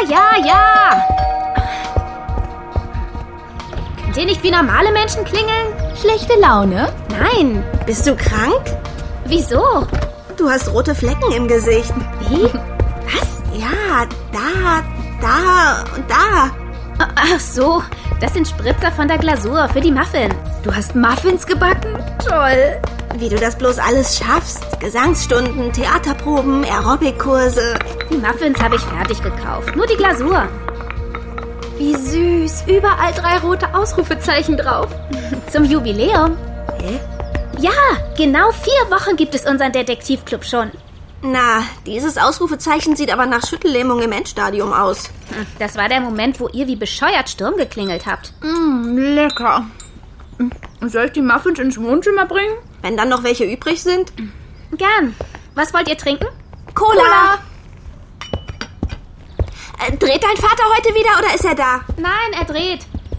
Ja. Könnt ihr nicht wie normale Menschen klingeln? Schlechte Laune? Nein. Bist du krank? Wieso? Du hast rote Flecken im Gesicht. Wie? Was? Ja, da und da. Ach so, das sind Spritzer von der Glasur für die Muffins. Du hast Muffins gebacken? Toll. Wie du das bloß alles schaffst. Gesangsstunden, Theaterproben, Aerobikkurse. Die Muffins habe ich fertig gekauft. Nur die Glasur. Wie süß. Überall 3 rote Ausrufezeichen drauf. Zum Jubiläum. Hä? Ja, genau 4 Wochen gibt es unseren Detektivclub schon. Na, dieses Ausrufezeichen sieht aber nach Schüttellähmung im Endstadium aus. Das war der Moment, wo ihr wie bescheuert Sturm geklingelt habt. Lecker. Soll ich die Muffins ins Wohnzimmer bringen? Wenn dann noch welche übrig sind? Gern. Was wollt ihr trinken? Cola! Dreht dein Vater heute wieder oder ist er da? Nein, er dreht.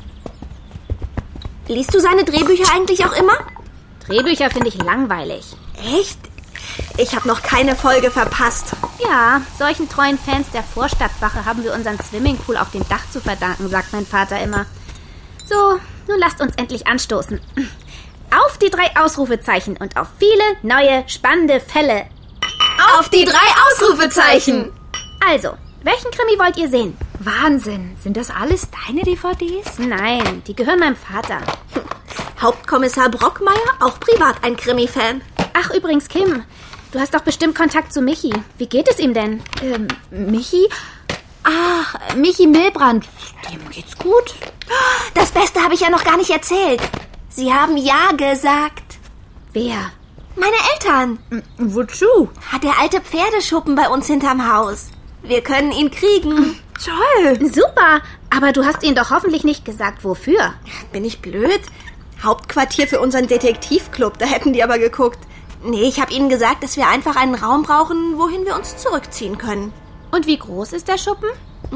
Liest du seine Drehbücher eigentlich auch immer? Drehbücher finde ich langweilig. Echt? Ich habe noch keine Folge verpasst. Ja, solchen treuen Fans der Vorstadtwache haben wir unseren Swimmingpool auf dem Dach zu verdanken, sagt mein Vater immer. So, nun lasst uns endlich anstoßen. Auf die 3 Ausrufezeichen und auf viele neue, spannende Fälle. Auf die 3 Ausrufezeichen! Also, welchen Krimi wollt ihr sehen? Wahnsinn. Sind das alles deine DVDs? Nein, die gehören meinem Vater. Hauptkommissar Brockmeier, auch privat ein Krimi-Fan. Ach, übrigens, Kim, du hast doch bestimmt Kontakt zu Michi. Wie geht es ihm denn? Michi? Ach, Michi Milbrand. Dem geht's gut. Das Beste habe ich ja noch gar nicht erzählt. Sie haben ja gesagt. Wer? Meine Eltern. Wozu? Hat der alte Pferdeschuppen bei uns hinterm Haus. Wir können ihn kriegen. Toll. Super, aber du hast ihnen doch hoffentlich nicht gesagt, wofür. Bin ich blöd? Hauptquartier für unseren Detektivclub, da hätten die aber geguckt. Nee, ich habe ihnen gesagt, dass wir einfach einen Raum brauchen, wohin wir uns zurückziehen können. Und wie groß ist der Schuppen?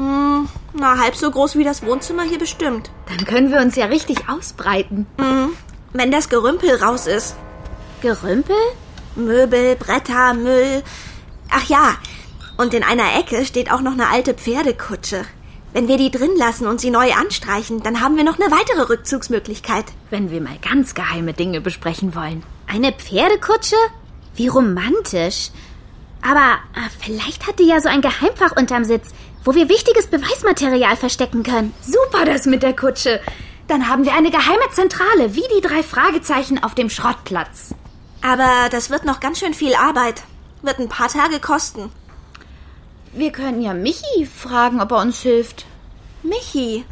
Halb so groß wie das Wohnzimmer hier bestimmt. Dann können wir uns ja richtig ausbreiten. Wenn das Gerümpel raus ist. Gerümpel? Möbel, Bretter, Müll. Ach ja, und in einer Ecke steht auch noch eine alte Pferdekutsche. Wenn wir die drin lassen und sie neu anstreichen, dann haben wir noch eine weitere Rückzugsmöglichkeit. Wenn wir mal ganz geheime Dinge besprechen wollen. Eine Pferdekutsche? Wie romantisch. Aber vielleicht hat die ja so ein Geheimfach unterm Sitz, wo wir wichtiges Beweismaterial verstecken können. Super, das mit der Kutsche. Dann haben wir eine geheime Zentrale, wie die 3 Fragezeichen auf dem Schrottplatz. Aber das wird noch ganz schön viel Arbeit. Wird ein paar Tage kosten. Wir können ja Michi fragen, ob er uns hilft. Michi?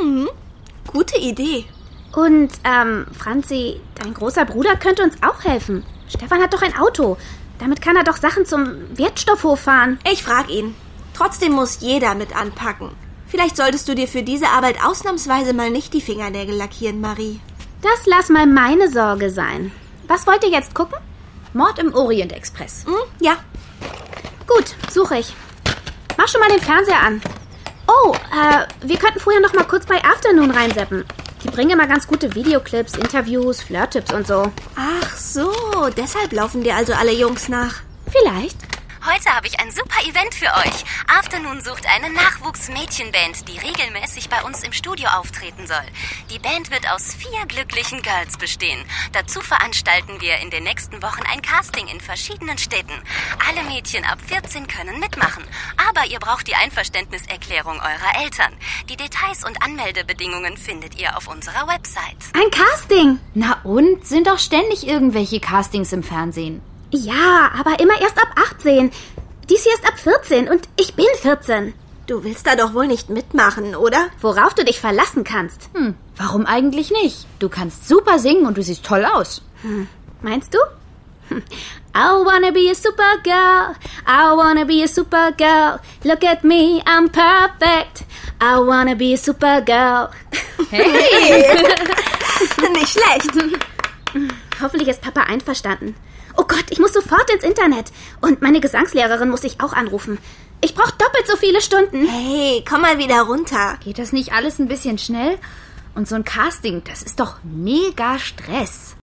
Gute Idee. Und, Franzi, dein großer Bruder könnte uns auch helfen. Stefan hat doch ein Auto. Damit kann er doch Sachen zum Wertstoffhof fahren. Ich frag ihn. Trotzdem muss jeder mit anpacken. Vielleicht solltest du dir für diese Arbeit ausnahmsweise mal nicht die Fingernägel lackieren, Marie. Das lass mal meine Sorge sein. Was wollt ihr jetzt gucken? Mord im Orient Express. Ja. Gut, suche ich. Mach schon mal den Fernseher an. Oh, wir könnten vorher noch mal kurz bei Afternoon reinseppen. Die bringen immer ganz gute Videoclips, Interviews, Flirt-Tipps und so. Ach so, deshalb laufen dir also alle Jungs nach. Vielleicht. Heute habe ich ein super Event für euch. Afternoon sucht eine Nachwuchsmädchenband, die regelmäßig bei uns im Studio auftreten soll. Die Band wird aus 4 glücklichen Girls bestehen. Dazu veranstalten wir in den nächsten Wochen ein Casting in verschiedenen Städten. Alle Mädchen ab 14 können mitmachen. Aber ihr braucht die Einverständniserklärung eurer Eltern. Die Details und Anmeldebedingungen findet ihr auf unserer Website. Ein Casting. Na und? Sind doch ständig irgendwelche Castings im Fernsehen. Ja, aber immer erst ab 18. Dies hier ist ab 14 und ich bin 14. Du willst da doch wohl nicht mitmachen, oder? Worauf du dich verlassen kannst. Warum eigentlich nicht? Du kannst super singen und du siehst toll aus. Meinst du? I wanna be a super girl. I wanna be a super girl. Look at me, I'm perfect. I wanna be a super girl. Hey! Nicht schlecht. Hoffentlich ist Papa einverstanden. Oh Gott, ich muss sofort ins Internet. Und meine Gesangslehrerin muss ich auch anrufen. Ich brauche doppelt so viele Stunden. Hey, komm mal wieder runter. Geht das nicht alles ein bisschen schnell? Und so ein Casting, das ist doch mega Stress.